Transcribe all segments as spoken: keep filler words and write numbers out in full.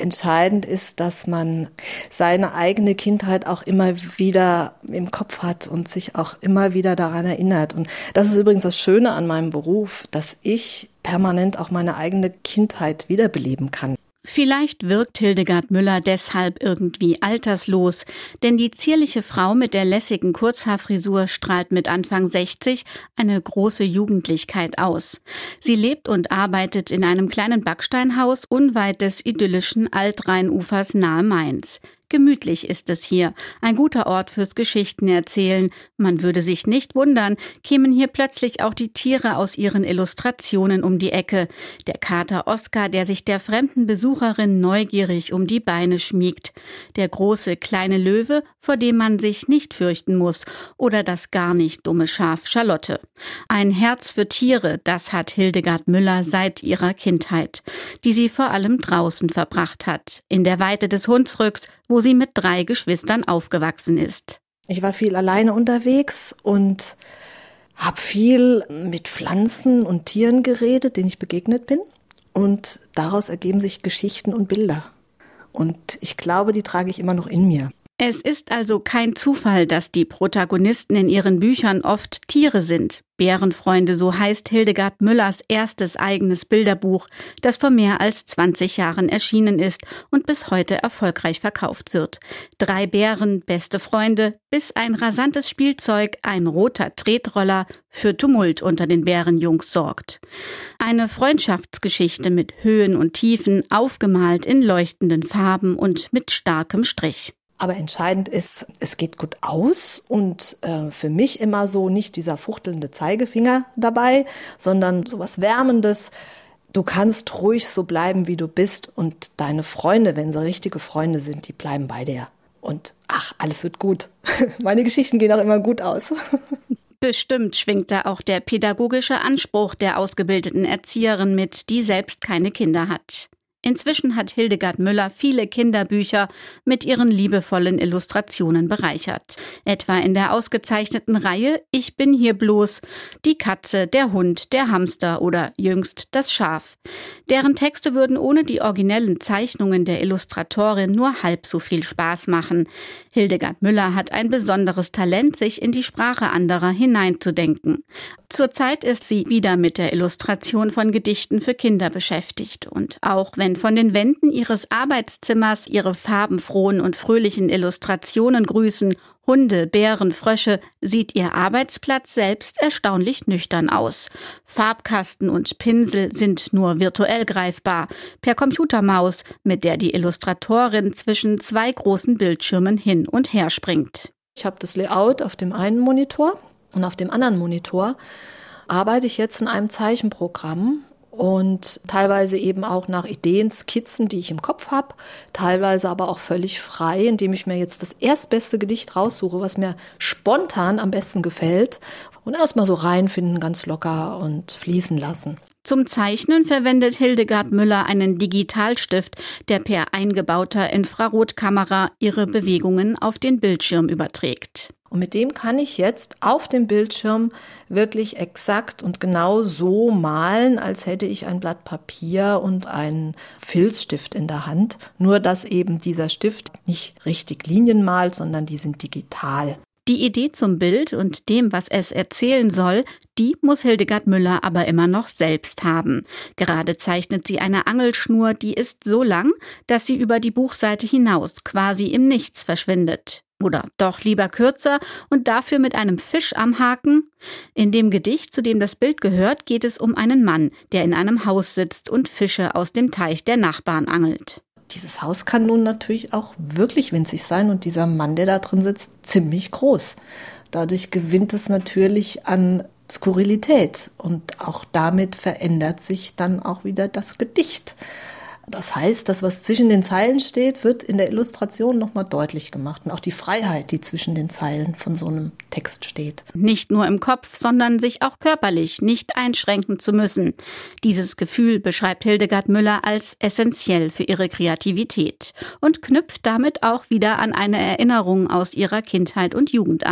entscheidend ist, dass man seine eigene Kindheit auch immer wieder im Kopf hat und sich auch immer wieder daran erinnert. Und das ist übrigens das Schöne an meinem Beruf, dass ich permanent auch meine eigene Kindheit wiederbeleben kann. Vielleicht wirkt Hildegard Müller deshalb irgendwie alterslos, denn die zierliche Frau mit der lässigen Kurzhaarfrisur strahlt mit Anfang sechzig eine große Jugendlichkeit aus. Sie lebt und arbeitet in einem kleinen Backsteinhaus unweit des idyllischen Altrheinufers nahe Mainz. Gemütlich ist es hier, ein guter Ort fürs Geschichtenerzählen. Man würde sich nicht wundern, kämen hier plötzlich auch die Tiere aus ihren Illustrationen um die Ecke. Der Kater Oskar, der sich der fremden Besucherin neugierig um die Beine schmiegt. Der große kleine Löwe, vor dem man sich nicht fürchten muss. Oder das gar nicht dumme Schaf Charlotte. Ein Herz für Tiere, das hat Hildegard Müller seit ihrer Kindheit, die sie vor allem draußen verbracht hat. In der Weite des Hunsrücks, wo sie mit drei Geschwistern aufgewachsen ist. Ich war viel alleine unterwegs und habe viel mit Pflanzen und Tieren geredet, denen ich begegnet bin. Und daraus ergeben sich Geschichten und Bilder. Und ich glaube, die trage ich immer noch in mir. Es ist also kein Zufall, dass die Protagonisten in ihren Büchern oft Tiere sind. Bärenfreunde, so heißt Hildegard Müllers erstes eigenes Bilderbuch, das vor mehr als zwanzig Jahren erschienen ist und bis heute erfolgreich verkauft wird. Drei Bären, beste Freunde, bis ein rasantes Spielzeug, ein roter Tretroller, für Tumult unter den Bärenjungs sorgt. Eine Freundschaftsgeschichte mit Höhen und Tiefen, aufgemalt in leuchtenden Farben und mit starkem Strich. Aber entscheidend ist, es geht gut aus und äh, für mich immer so nicht dieser fuchtelnde Zeigefinger dabei, sondern sowas Wärmendes. Du kannst ruhig so bleiben, wie du bist und deine Freunde, wenn sie richtige Freunde sind, die bleiben bei dir. Und ach, alles wird gut. Meine Geschichten gehen auch immer gut aus. Bestimmt schwingt da auch der pädagogische Anspruch der ausgebildeten Erzieherin mit, die selbst keine Kinder hat. Inzwischen hat Hildegard Müller viele Kinderbücher mit ihren liebevollen Illustrationen bereichert. Etwa in der ausgezeichneten Reihe »Ich bin hier bloß«, die Katze, der Hund, der Hamster oder jüngst das Schaf. Deren Texte würden ohne die originellen Zeichnungen der Illustratorin nur halb so viel Spaß machen. Hildegard Müller hat ein besonderes Talent, sich in die Sprache anderer hineinzudenken. Zurzeit ist sie wieder mit der Illustration von Gedichten für Kinder beschäftigt. Und auch wenn von den Wänden ihres Arbeitszimmers ihre farbenfrohen und fröhlichen Illustrationen grüßen, Hunde, Bären, Frösche, sieht ihr Arbeitsplatz selbst erstaunlich nüchtern aus. Farbkasten und Pinsel sind nur virtuell greifbar, per Computermaus, mit der die Illustratorin zwischen zwei großen Bildschirmen hin und her springt. Ich habe das Layout auf dem einen Monitor und auf dem anderen Monitor arbeite ich jetzt in einem Zeichenprogramm. Und teilweise eben auch nach Ideen, Skizzen, die ich im Kopf habe, teilweise aber auch völlig frei, indem ich mir jetzt das erstbeste Gedicht raussuche, was mir spontan am besten gefällt und erstmal so reinfinden, ganz locker und fließen lassen. Zum Zeichnen verwendet Hildegard Müller einen Digitalstift, der per eingebauter Infrarotkamera ihre Bewegungen auf den Bildschirm überträgt. Und mit dem kann ich jetzt auf dem Bildschirm wirklich exakt und genau so malen, als hätte ich ein Blatt Papier und einen Filzstift in der Hand. Nur, dass eben dieser Stift nicht richtig Linien malt, sondern die sind digital. Die Idee zum Bild und dem, was es erzählen soll, die muss Hildegard Müller aber immer noch selbst haben. Gerade zeichnet sie eine Angelschnur, die ist so lang, dass sie über die Buchseite hinaus quasi im Nichts verschwindet. Oder doch lieber kürzer und dafür mit einem Fisch am Haken? In dem Gedicht, zu dem das Bild gehört, geht es um einen Mann, der in einem Haus sitzt und Fische aus dem Teich der Nachbarn angelt. Dieses Haus kann nun natürlich auch wirklich winzig sein und dieser Mann, der da drin sitzt, ziemlich groß. Dadurch gewinnt es natürlich an Skurrilität und auch damit verändert sich dann auch wieder das Gedicht. Das heißt, das, was zwischen den Zeilen steht, wird in der Illustration nochmal deutlich gemacht. Und auch die Freiheit, die zwischen den Zeilen von so einem Text steht. Nicht nur im Kopf, sondern sich auch körperlich nicht einschränken zu müssen. Dieses Gefühl beschreibt Hildegard Müller als essentiell für ihre Kreativität und knüpft damit auch wieder an eine Erinnerung aus ihrer Kindheit und Jugend an.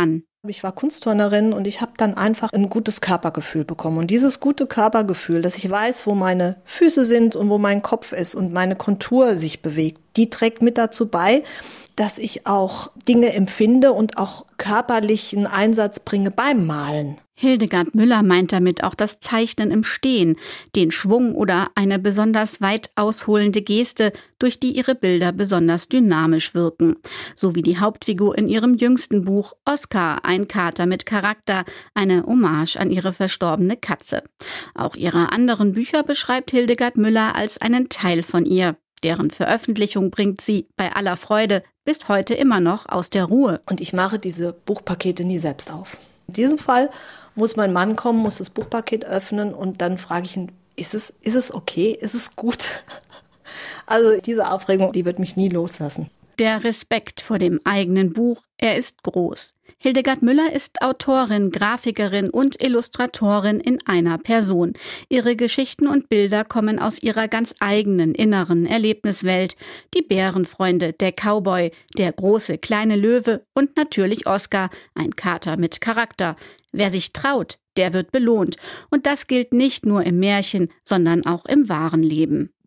Ich war Kunstturnerin und ich habe dann einfach ein gutes Körpergefühl bekommen. Und dieses gute Körpergefühl, dass ich weiß, wo meine Füße sind und wo mein Kopf ist und meine Kontur sich bewegt, die trägt mit dazu bei, dass ich auch Dinge empfinde und auch körperlichen Einsatz bringe beim Malen. Hildegard Müller meint damit auch das Zeichnen im Stehen, den Schwung oder eine besonders weit ausholende Geste, durch die ihre Bilder besonders dynamisch wirken. So wie die Hauptfigur in ihrem jüngsten Buch Oskar, ein Kater mit Charakter, eine Hommage an ihre verstorbene Katze. Auch ihre anderen Bücher beschreibt Hildegard Müller als einen Teil von ihr. Deren Veröffentlichung bringt sie bei aller Freude bis heute immer noch aus der Ruhe. Und ich mache diese Buchpakete nie selbst auf. In diesem Fall muss mein Mann kommen, muss das Buchpaket öffnen und dann frage ich ihn, ist es, ist es okay, ist es gut? Also diese Aufregung, die wird mich nie loslassen. Der Respekt vor dem eigenen Buch, er ist groß. Hildegard Müller ist Autorin, Grafikerin und Illustratorin in einer Person. Ihre Geschichten und Bilder kommen aus ihrer ganz eigenen inneren Erlebniswelt. Die Bärenfreunde, der Cowboy, der große kleine Löwe und natürlich Oskar, ein Kater mit Charakter. Wer sich traut, der wird belohnt. Und das gilt nicht nur im Märchen, sondern auch im wahren Leben.